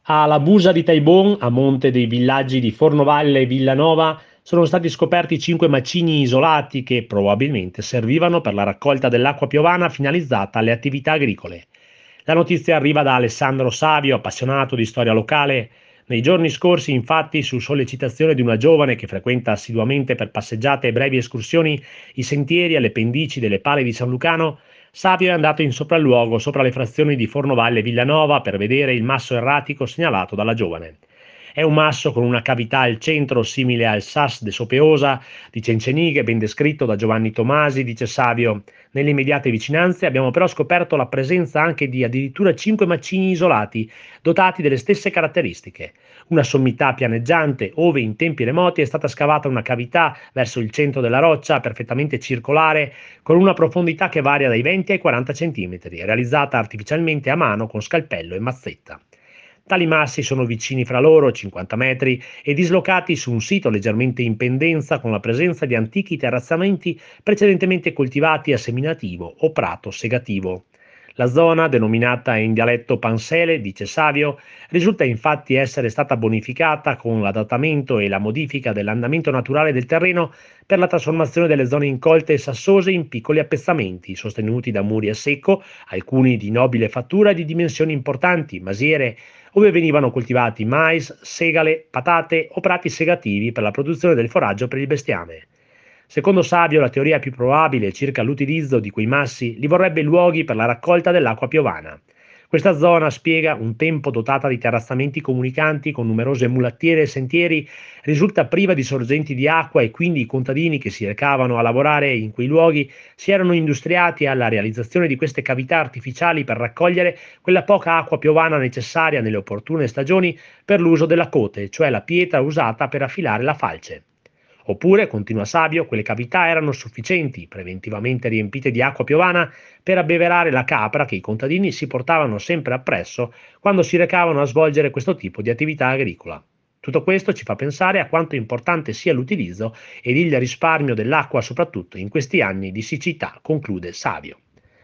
Alla Busa di Taibon, a monte dei villaggi di Fornovalle e Villanova, sono stati scoperti 5 macigni isolati che probabilmente servivano per la raccolta dell'acqua piovana finalizzata alle attività agricole. La notizia arriva da Alessandro Savio, appassionato di storia locale. Nei giorni scorsi, infatti, su sollecitazione di una giovane che frequenta assiduamente per passeggiate e brevi escursioni i sentieri alle pendici delle Pale di San Lucano, Savio è andato in sopralluogo sopra le frazioni di Fornovalle e Villanova per vedere il masso erratico segnalato dalla giovane. È un masso con una cavità al centro simile al Sas de Sopeosa di Cencenighe, ben descritto da Giovanni Tomasi, dice Savio. Nelle immediate vicinanze abbiamo però scoperto la presenza anche di addirittura 5 macigni isolati, dotati delle stesse caratteristiche. Una sommità pianeggiante, ove in tempi remoti è stata scavata una cavità verso il centro della roccia, perfettamente circolare, con una profondità che varia dai 20 ai 40 centimetri, realizzata artificialmente a mano con scalpello e mazzetta. Tali massi sono vicini fra loro, 50 metri, e dislocati su un sito leggermente in pendenza con la presenza di antichi terrazzamenti precedentemente coltivati a seminativo o prato segativo. La zona, denominata in dialetto Pansele, dice Savio, risulta infatti essere stata bonificata con l'adattamento e la modifica dell'andamento naturale del terreno per la trasformazione delle zone incolte e sassose in piccoli appezzamenti, sostenuti da muri a secco, alcuni di nobile fattura e di dimensioni importanti, masiere, ove venivano coltivati mais, segale, patate o prati segativi per la produzione del foraggio per il bestiame. Secondo Savio, la teoria più probabile circa l'utilizzo di quei massi li vorrebbe luoghi per la raccolta dell'acqua piovana. Questa zona, spiega, un tempo dotata di terrazzamenti comunicanti con numerose mulattiere e sentieri, risulta priva di sorgenti di acqua e quindi i contadini che si recavano a lavorare in quei luoghi si erano industriati alla realizzazione di queste cavità artificiali per raccogliere quella poca acqua piovana necessaria nelle opportune stagioni per l'uso della cote, cioè la pietra usata per affilare la falce. Oppure, continua Savio, quelle cavità erano sufficienti, preventivamente riempite di acqua piovana, per abbeverare la capra che i contadini si portavano sempre appresso quando si recavano a svolgere questo tipo di attività agricola. Tutto questo ci fa pensare a quanto importante sia l'utilizzo ed il risparmio dell'acqua, soprattutto in questi anni di siccità, conclude Savio.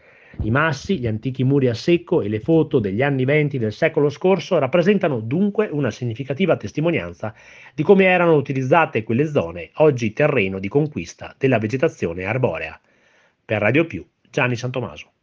I massi, gli antichi muri a secco e le foto degli anni venti del secolo scorso rappresentano dunque una significativa testimonianza di come erano utilizzate quelle zone, oggi terreno di conquista della vegetazione arborea. Per Radio Più, Gianni Santomaso.